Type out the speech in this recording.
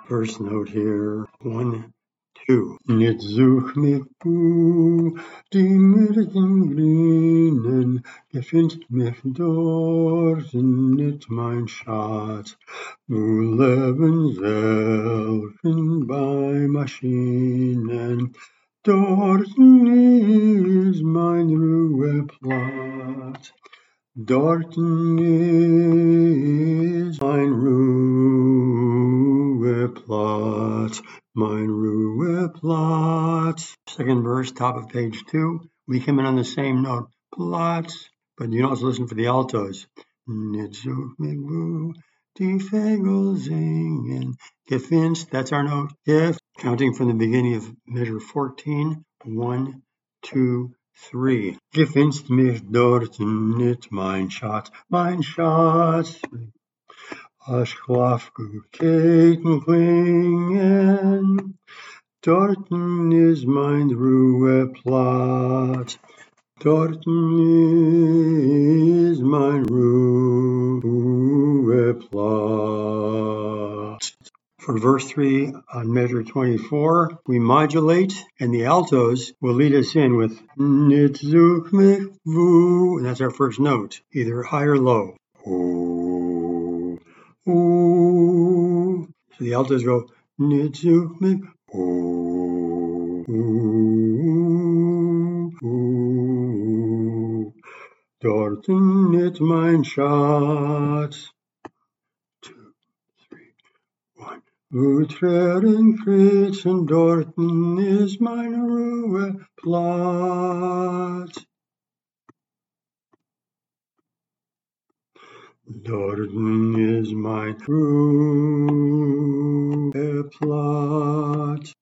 First note here, 1, 2. Nicht such mich du, die Mürchen grünen, gefindest mich dort, nicht mein Schatz. Wo leben selten bei Maschinen, dort ist mein Ruheplatz. Dort ist mein Ruheplatz, mein Ruheplatz. Second verse, top of page 2. We come in on the same note, Platz, but you can also listen for the altos. Nicht such mich wo, die Vögel singen. Gefindest, that's our note. If, counting from the beginning of measure 14, 1, 2, 3. Gefindest mich dort nicht, mein Schatz, mein Schatz. Als Schlafgurketen klingen, dorten ist mein Ruheplatz. Dorten ist mein Ruheplatz. For verse 3 on measure 24, we modulate, and the altos will lead us in with Nicht such mich wo, and that's our first note, either high or low. Oh, oh. So the altos go Nicht such mich oh, oh, oh. Dorten ist mein Schatz. 2, 3, 1. Wo Tränen fließen, dorten ist mein Ruheplatz. Dorten ist mein Ruheplatz.